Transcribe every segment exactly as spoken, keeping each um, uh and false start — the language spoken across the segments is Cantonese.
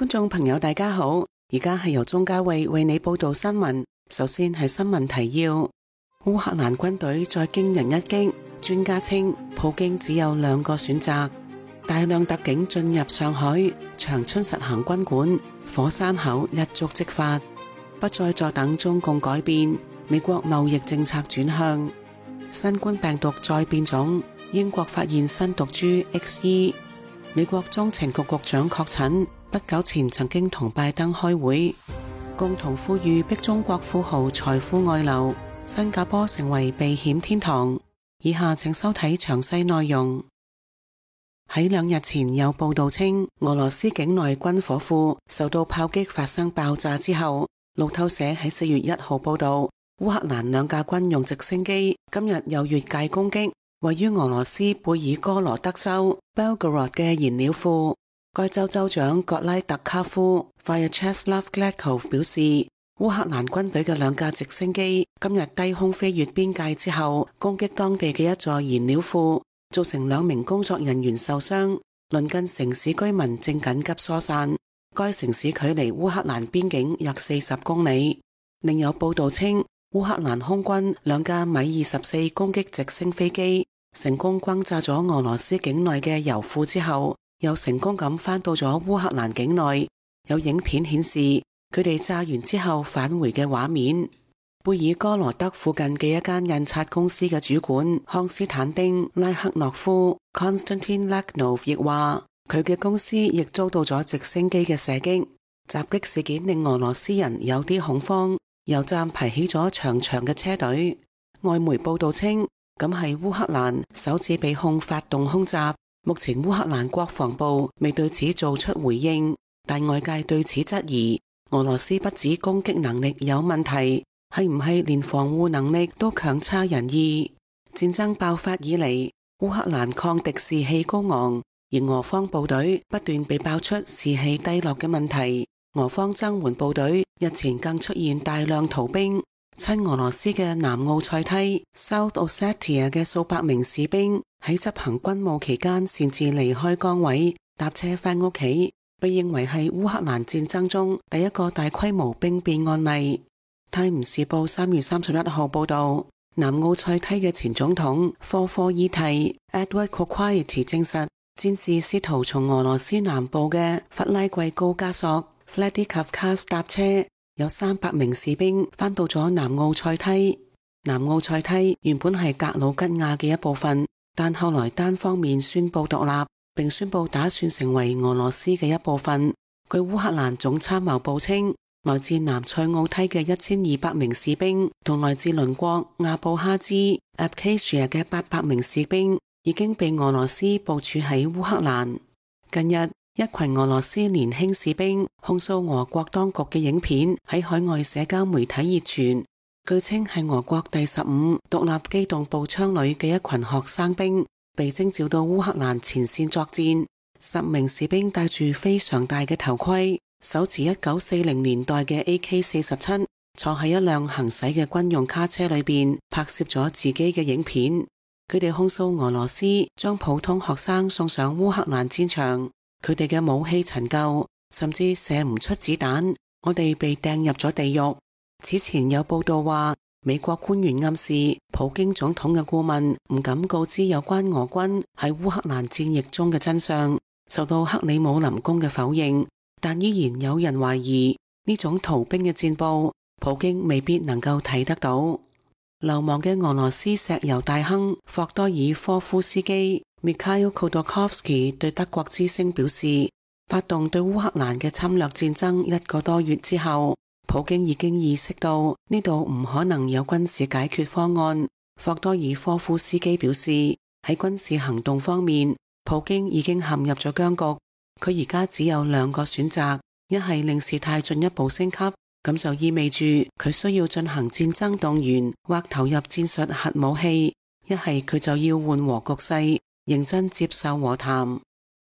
觀眾朋友大家好，而家係由鍾嘉慧為你報道新聞。首先係新聞提要：烏克蘭軍隊再驚人一擊，專家稱普京只有兩個選擇。大量特警進入上海，長春實行軍管，火山口一觸即發，不再坐等中共改變，美國貿易政策轉向。新冠病毒再變種，英國發現新毒株 X E。美國中情局局長確診，不久前曾經同拜登開會，共同呼籲逼中國富豪財富外流，新加坡成為避險天堂。以下請收睇詳細內容。喺兩日前有報道稱，俄羅斯境內軍火庫受到炮擊發生爆炸之後，路透社喺四月一號報道，烏克蘭兩架軍用直升機今日又越界攻擊位於俄羅斯貝爾哥羅德州 Belgorod 嘅燃料庫。該州州長葛拉特卡夫 Vyacheslav Gladkov 表示，烏克蘭軍隊嘅兩架直升機今日低空飛越邊界之後，攻擊當地嘅一座燃料庫，造成兩名工作人員受傷。鄰近城市居民正緊急疏散。該城市距離烏克蘭邊境約四十公里。另有報道稱，烏克蘭空軍兩架米二十四攻擊直升飛機成功轟炸咗俄羅斯境內嘅油庫之後，又成功咁返到咗烏克蘭境內。有影片顯示佢哋炸完之後返回嘅畫面。貝爾哥羅德附近嘅一間印刷公司嘅主管康斯坦丁拉克諾夫 Konstantin Lakhnov 亦話，佢嘅公司亦遭到咗直升機嘅射擊。襲擊事件令俄羅斯人有啲恐慌，油站排起咗長長嘅車隊。外媒報道稱，咁係烏克蘭首次被控發動空襲。目前烏克蘭國防部未對此做出回應，但外界對此質疑，俄羅斯不止攻擊能力有問題，係唔係連防護能力都強差人意？戰爭爆發以嚟，烏克蘭抗敵士氣高昂，而俄方部隊不斷被爆出士氣低落嘅問題。俄方增援部隊日前更出現大量逃兵。親俄羅斯嘅南奧塞梯 South Ossetia 嘅數百名士兵喺執行軍務期間擅自離開崗位，搭車返屋企，被認為係烏克蘭戰爭中第一個大規模兵變案例。泰晤士報三月三十一號報道，南奧塞梯嘅前總統科科伊蒂 Edward Kokyt 證實，戰士試圖從俄羅斯南部嘅弗拉季高加索 Vladikavkaz 搭車。有三百名士兵返到咗南奧塞梯。南奧塞梯原本係格魯吉亞嘅一部分，但後來單方面宣布獨立，並宣布打算成為俄羅斯嘅一部分。據烏克蘭總參謀部稱，來自南塞奧梯嘅一千二百名士兵同來自鄰國亞布哈茲 Abkhazia 嘅八百名士兵已經被俄羅斯部署喺烏克蘭。近日，一群俄羅斯年輕士兵控訴俄國當局嘅影片喺海外社交媒體熱傳，據稱係俄國第十五獨立機動步槍旅嘅一群學生兵被徵召到烏克蘭前線作戰。十名士兵戴住非常大嘅頭盔，手持一九四零年代嘅 A K 四十七，坐喺一輛行駛嘅軍用卡車裏邊拍攝咗自己嘅影片。佢哋控訴俄羅斯將普通學生送上烏克蘭戰場。佢哋嘅武器陳舊，甚至射唔出子彈，我哋被掟入咗地獄。此前有報道話，美國官員暗示普京總統嘅顧問唔敢告知有關俄軍喺烏克蘭戰役中嘅真相，受到克里姆林宮嘅否認，但依然有人懷疑呢種逃兵嘅戰報，普京未必能夠睇得到。流亡嘅俄羅斯石油大亨霍多爾科夫斯基Mikhail Khodorkovsky 對德國之聲表示，發動對烏克蘭嘅侵略戰爭一個多月之後，普京已經意識到呢度唔可能有軍事解決方案。霍多爾科夫斯基表示，喺軍事行動方面，普京已經陷入咗僵局。佢而家只有兩個選擇，一係令事態進一步升級，咁就意味住佢需要進行戰爭動員或投入戰術核武器；一係佢就要緩和局勢，認真接受和談。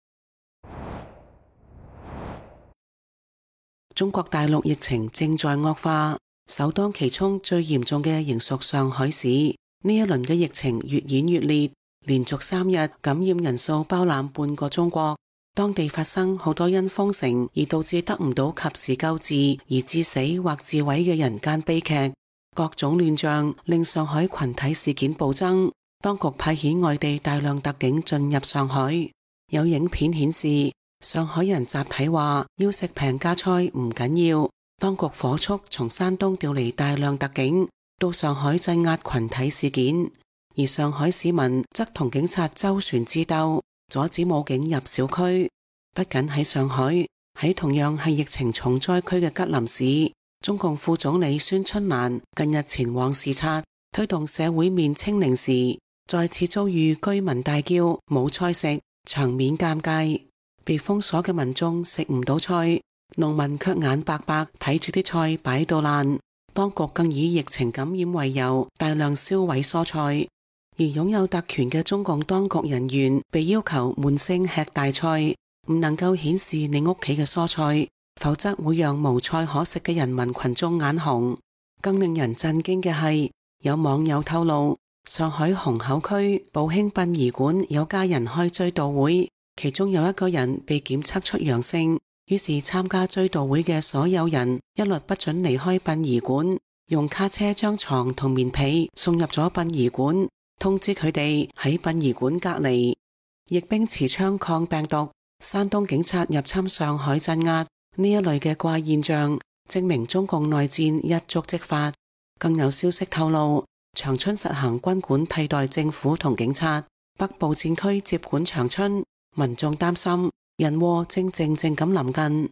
中國大陸疫情正在惡化，首當其衝最嚴重嘅仍屬上海市。呢一輪嘅疫情越演越烈，連續三日感染人數包攬半個中國。 當地發生好多因封城而導致得唔到及時救治而致死或致毀嘅人間悲劇。各種亂象令上海群體事件暴增，當局派遣外地大量特警進入上海。有影片顯示，上海人集體話要食平價菜唔緊要，當局火速從山東調嚟大量特警到上海鎮壓群體事件，而上海市民則同警察周旋智鬥，阻止武警入小區。不僅喺上海，喺同樣係疫情重災區嘅吉林市，中共副總理孫春蘭近日前往視察，推動社會面清零時，再次遭遇居民大叫冇菜食，場面尷尬。被封鎖嘅民眾食唔到菜，農民卻眼白白睇住啲菜擺到爛。當局更以疫情感染為由，大量銷毀蔬菜。而擁有特權嘅中共當局人員被要求悶聲吃大菜，唔能夠顯示你屋企嘅蔬菜，否則會讓無菜可食嘅人民群眾眼紅。更令人震驚嘅係，有網友透露，上海虹口區寶興殯儀館有家人開追悼會，其中有一個人被檢測出陽性，於是參加追悼會嘅所有人一律不准離開殯儀館，用卡車將床同棉被送入咗殯儀館，通知佢哋喺殯儀館隔離。疫兵持槍抗病毒，山東警察入侵上海鎮壓，呢一類嘅怪現象證明中共內戰一觸即發。更有消息透露，長春實行軍管替代政府同警察，北部戰區接管長春，民眾擔心人禍正靜靜咁臨近。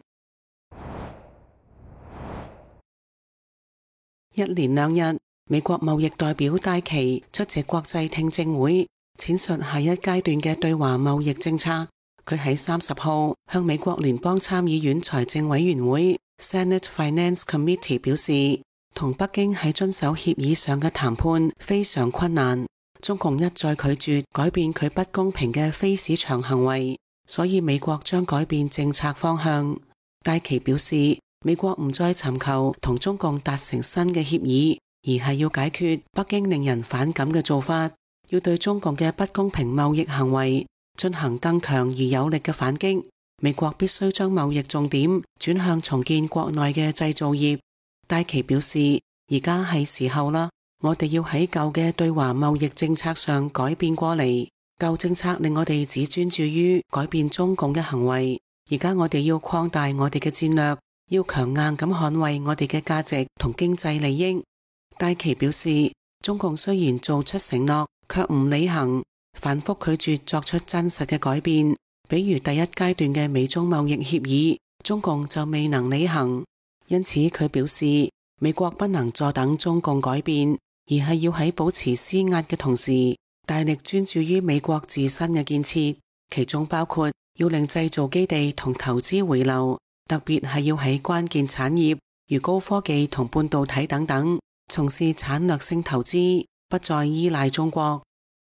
一連兩日，美國貿易代表戴琪出席國際聽證會，闡述下一階段嘅對華貿易政策。佢喺三十號向美國聯邦參議院財政委員會 Senate Finance Committee 表示，同北京喺遵守協議上嘅談判非常困難，中共一再拒絕改變佢不公平嘅非市場行為，所以美國將改變政策方向。戴琪表示，美國唔再尋求同中共達成新嘅協議，而係要解決北京令人反感嘅做法，要對中共嘅不公平貿易行為進行更強而有力嘅反擊。美國必須將貿易重點轉向重建國內嘅製造業。戴琪表示，而家係時候啦，我哋要喺舊嘅對華貿易政策上改變過嚟。舊政策令我哋只專注於改變中共嘅行為，而家我哋要擴大我哋嘅戰略，要強硬咁捍衛我哋嘅價值同經濟利益。戴琪表示，中共雖然做出承諾，卻唔履行，反覆拒絕作出真實嘅改變。比如第一階段嘅美中貿易協議，中共就未能履行。因此佢表示，美國不能坐等中共改變，而係要喺保持施壓嘅同時，大力專注於美國自身嘅建設，其中包括要令製造基地同投資回流，特別係要喺關鍵產業如高科技同半導體等等從事產略性投資，不再依賴中國。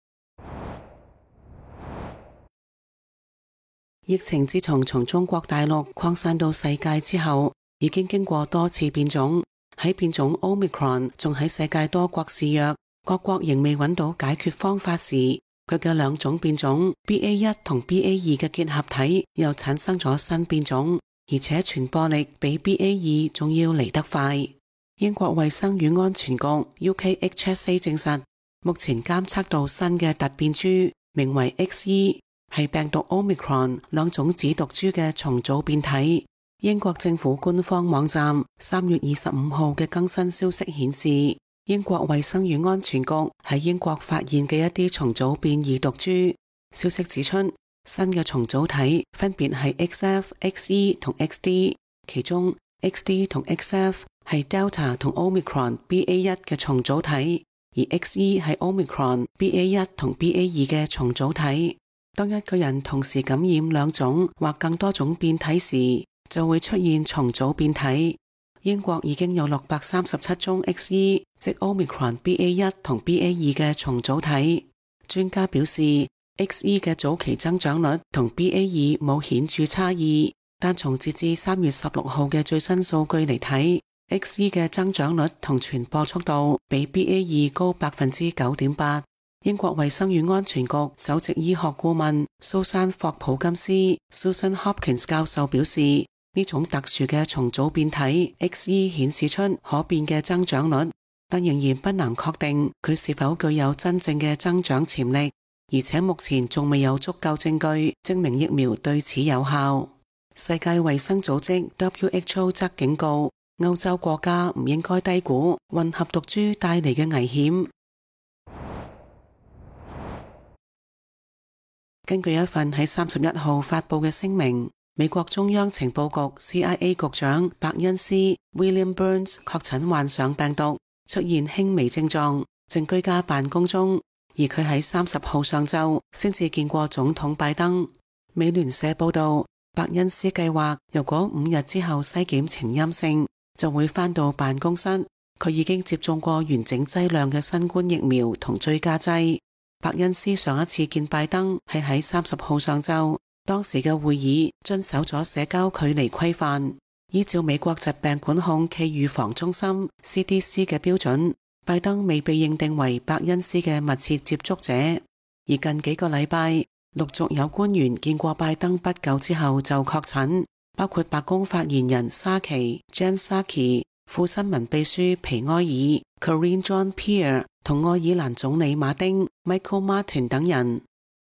疫情自從從中國大陸擴散到世界之後，已經經過多次變種。喺變種 Omicron 仲喺世界多國肆虐，各國仍未揾到解決方法時，佢嘅兩種變種 B A 一 同 B A 二嘅結合體又產生咗新變種，而且傳播力比 B A 二仲要嚟得快。英國衛生與安全局 U K H S A 證實，目前監測到新嘅突變株，名為 X E， 係病毒 Omicron 兩種子毒株嘅重組變體。英國政府官方網站三月二十五號嘅更新消息顯示，英國衛生與安全局喺英國發現嘅一啲重組變異毒株。消息指出，新嘅重組體分別係 X F、X E 同 X D， 其中 X D 同 X F 係 Delta 同 Omicron B A 一 嘅重組體，而 X E 係 Omicron B A 一 同 B A 二 嘅重組體。當一個人同時感染兩種或更多種變體時，就會出現重組變體。英國已經有六百三十七宗 X E， 即 Omicron B A 一 同 B A 二 嘅重組體。專家表示， X E 嘅早期增長率同 B A 二 冇顯著差異，但從截至三月十六號嘅最新數據嚟睇， X E 嘅增長率同傳播速度比 B A 二 高百分之九點八。 英國衛生與安全局首席醫學顧問蘇珊霍普金斯 Susan Hopkins 教授表示，呢種特殊嘅重組變體 X E 顯示出可變嘅增長率，但仍然不能確定佢是否具有真正嘅增長潛力，而且目前仲未有足夠證據證明疫苗對此有效。世界衛生組織 W H O 則警告，歐洲國家唔應該低估混合毒株帶嚟嘅危險。根據一份喺三十一號發佈嘅聲明，美國中央情報局 C I A 局長伯恩斯 William Burns 確診患上病毒，出現輕微症狀，正居家辦公中，而佢喺三十號上晝先至見過總統拜登。美聯社報道，伯恩斯計劃如果五日之後篩檢呈陰性，就會返到辦公室。佢已經接種過完整劑量嘅新冠疫苗同追加劑。伯恩斯上一次見拜登係喺三十號上晝，當時嘅會議遵守咗社交距離規範。依照美國疾病管控暨預防中心 C D C 嘅標準，拜登未被認定為伯恩斯嘅密切接觸者。而近幾個禮拜，陸續有官員見過拜登不久之後就確診，包括白宮發言人沙奇 Jen Psaki、副新聞秘書皮埃爾 Karine Jean-Pierre 同愛爾蘭總理馬丁 Michael Martin 等人。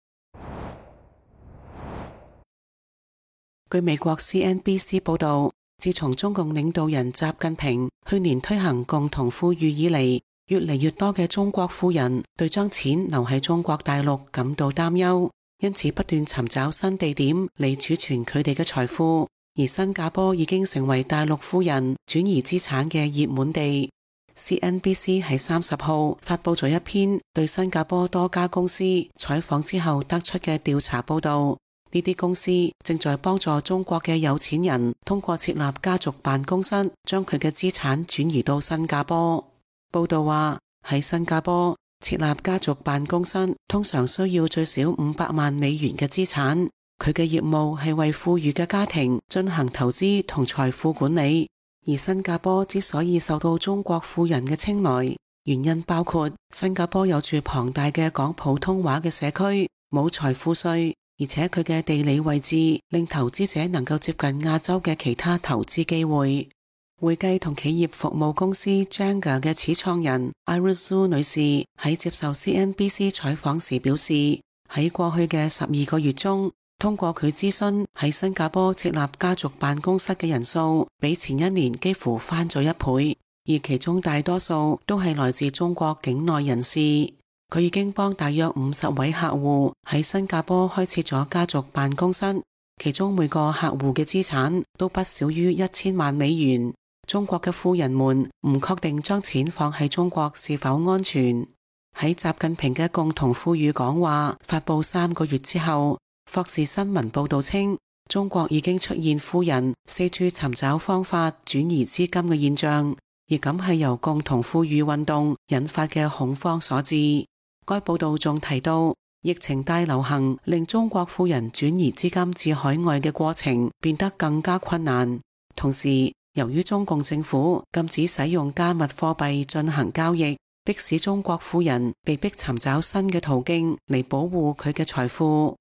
據美國 C N B C 報道，自從中共領導人習近平去年推行共同富裕以嚟，越嚟越多嘅中國富人對將錢留喺中國大陸感到擔憂，因此不斷尋找新地點嚟儲存佢哋嘅財富。而新加坡已經成為大陸富人轉移資產嘅熱門地。C N B C 喺三十號發佈咗一篇對新加坡多家公司採訪之後得出嘅調查報道，呢啲公司正在幫助中國嘅有錢人通過設立家族辦公室，將佢嘅資產轉移到新加坡。報道話，喺新加坡設立家族辦公室通常需要最少五百萬美元嘅資產。佢嘅業務係為富裕嘅家庭進行投資同財富管理。而新加坡之所以受到中國富人嘅青睞，原因包括新加坡有住龐大嘅講普通話嘅社區，冇財富稅，而且佢嘅地理位置令投資者能夠接近亞洲嘅其他投資機會。會計同企業服務公司 Jenga 嘅始創人 Iris Zhu 女士喺接受 C N B C 採訪時表示，喺過去嘅十二個月中，通過佢諮詢喺新加坡設立家族辦公室嘅人數比前一年幾乎翻咗一倍，而其中大多數都係來自中國境內人士。佢已經幫大約五十位客戶喺新加坡開設咗家族辦公室，其中每個客戶嘅資產都不少於一千萬美元。中國嘅富人們唔確定將錢放喺中國是否安全。喺習近平嘅共同富裕講話發佈三個月之後，霍士新聞報道稱，中國已經出現富人四處尋找方法轉移資金嘅現象，而咁係由共同富裕運動引發嘅恐慌所致。該報道仲提到，疫情大流行令中國富人轉移資金至海外嘅過程變得更加困難。同時，由於中共政府禁止使用加密貨幣進行交易，迫使中國富人被迫尋找新嘅途徑嚟保護佢嘅財富。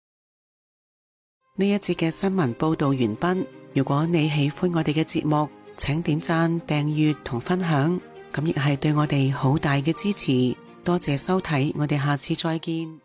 呢一節嘅新聞報道完畢。如果你喜歡我哋嘅節目，請點讚、訂閱同分享，咁亦係對我哋好大嘅支持。多謝收睇，我哋下次再見。